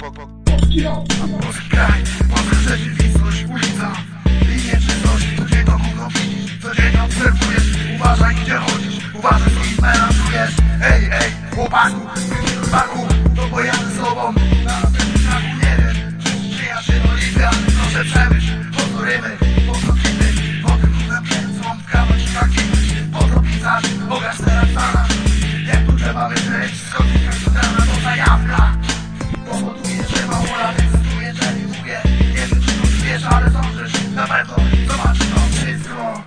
Polski kraj, polska rzeczywistość, ulica i nieczystość, gdzie to mogą widzieć. Codziennie obserwujesz, uważaj gdzie chodzisz, uważaj co ich melanżujesz. Ej, chłopaku, to bo ja z tobą na następnym kroku nie wiem, czy ja się oliwia. Proszę przemyśl, po co rymy, po co klipy, po tym głównym kręcą, kawałek szlaki, po co pisać, pokaż teraz na nas. Jak tu trzeba wyżyć, skoczyć jak to rana, to zajawka. Powoduje, że mało radę cytuję, że nie mówię. Nie wiem czy to wiesz, ale sądzisz, na pewno zobaczysz to wszystko.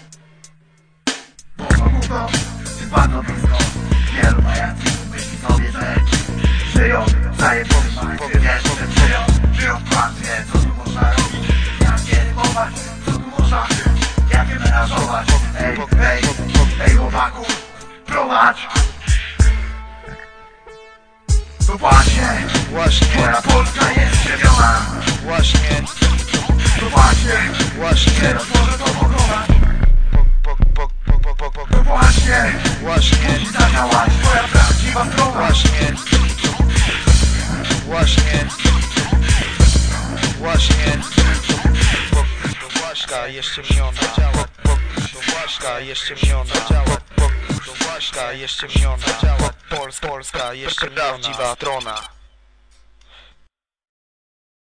Bo to jest bardzo blisko. Wielu majaców myśli sobie, że żyją w zajebowym państwie, wiesz, że żyją w kłamstwie. Co tu można robić, jak nie rymować, co tu można, jak nie menażować. Ej chłopaku, prowadź. No właśnie, twoja Polska jest krzewiona. No właśnie, teraz może to pokonać. No właśnie, musi zadziałać twoja prawdziwa strona. Jeszcze mniona, jeszcze mniona, Polska jeszcze mniona, Polska jeszcze prawdziwa trona.